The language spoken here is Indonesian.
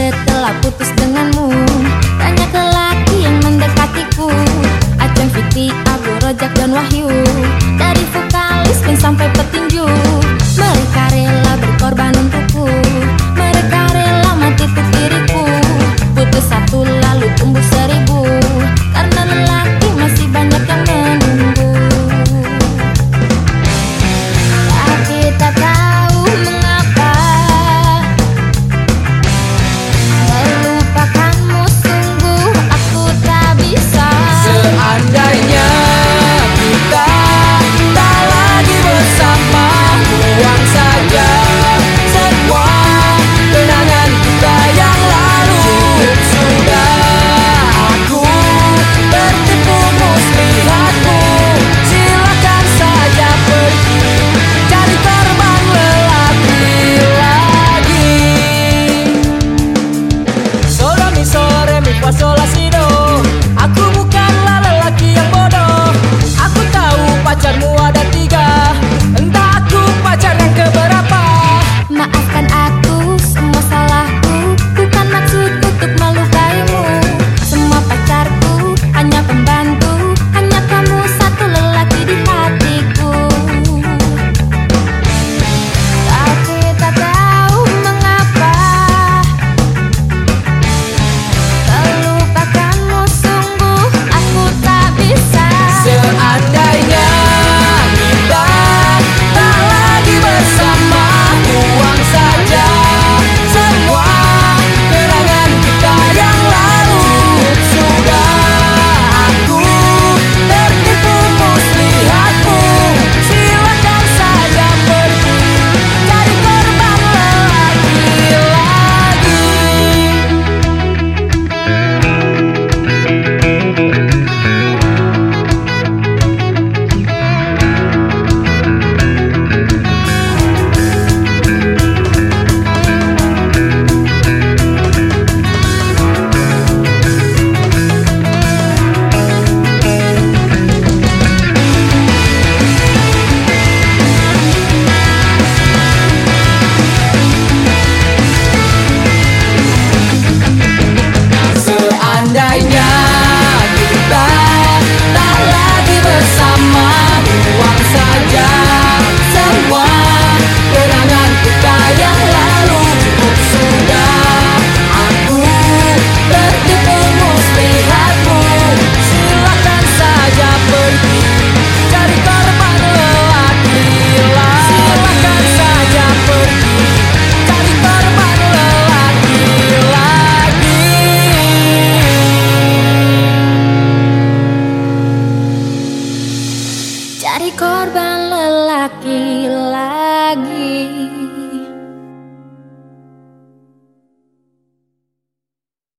setelah putus denganmu. Banyak lelaki yang mendekatiku, Aceng, Fiti, Abu, Rojak, dan Wahyu. Dari vokalis pun sampai petinju, mereka rela berkorban untukku. Mereka rela mati untuk diriku. Putus satu lalu tumbuh seribu, karena lelaki masih banyak yang menunggu. Tapi tak tahu mengapa melupakanmu, sungguh aku tak bisa. Seandainya kita tak lagi bersama, buang saja semua kenangan kita yang lalu. Sudah aku tertipu muslihatmu, silakan saja pergi cari korban lelaki lagi. Sol la mi sol re mi fa sol la si do. Aku bukanlah lelaki yang bodoh. Aku tahu pacarmu ada 3, entah aku pacar yang keberapa. Maafkan aku, semua salahku, bukan maksudku untuk melukaimu. Semua pacarku hanya pembantu, hanya kamu satu lelaki di hatiku. Tapi tak tahu mengapa melupakanmu, sungguh aku tak bisa. Seandainya kita tak lagi bersama, buang saja semua kenangan kita yang lalu. Sudah aku tertipu muslihatmu, silakan saja pergi cari korban lelaki lagi. Seandainya kita tak lagi bersama, buang saja semua kenangan kita yang lalu. Cukup sudah aku tertipu muslihatmu, silakan saja pergi cari korban lelaki lagi. Silakan saja pergi cari korban lelaki lagi. Cari korban lelaki lagi.